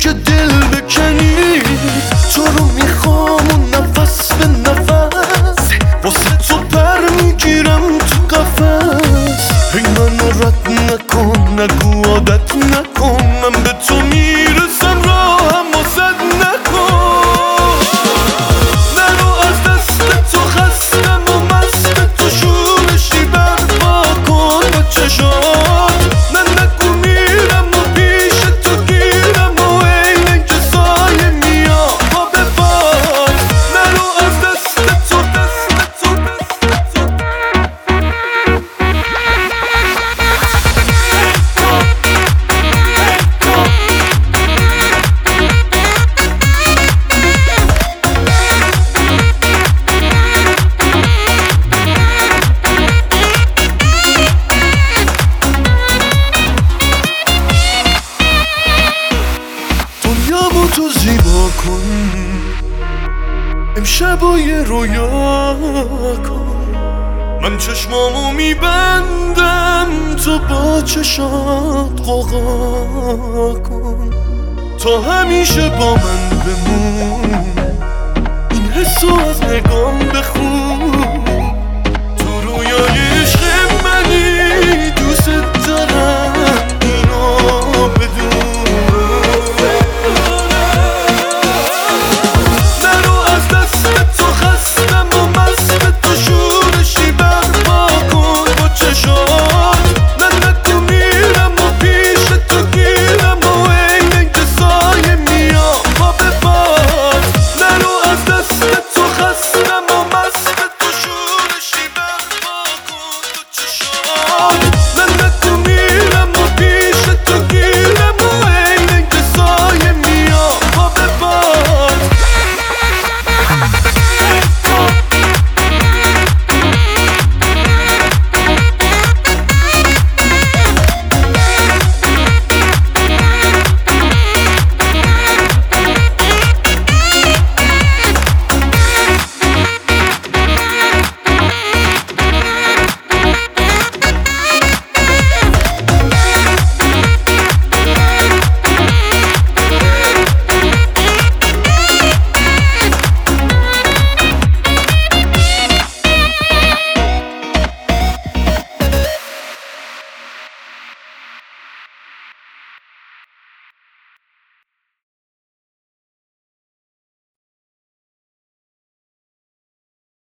که دل بکنی. تو رو میخوام و نفس به نفس واسه تو پر میگیرم تو قفس. هی منو رد نکن نگو عادت نکن، من به تو میرسم راهم و زد نکن. نرو از دست تو خستم و مست تو شورشی برپا کن با چشات. من نگو میرم و پیش تو گیرم و عین که سایه میام با بباد. نرو از دست تو دنیامو تو زیبا کن، امشب و یه رویا کن. من چشمامو میبندم تو با چشات غوغا کن. تا همیشه با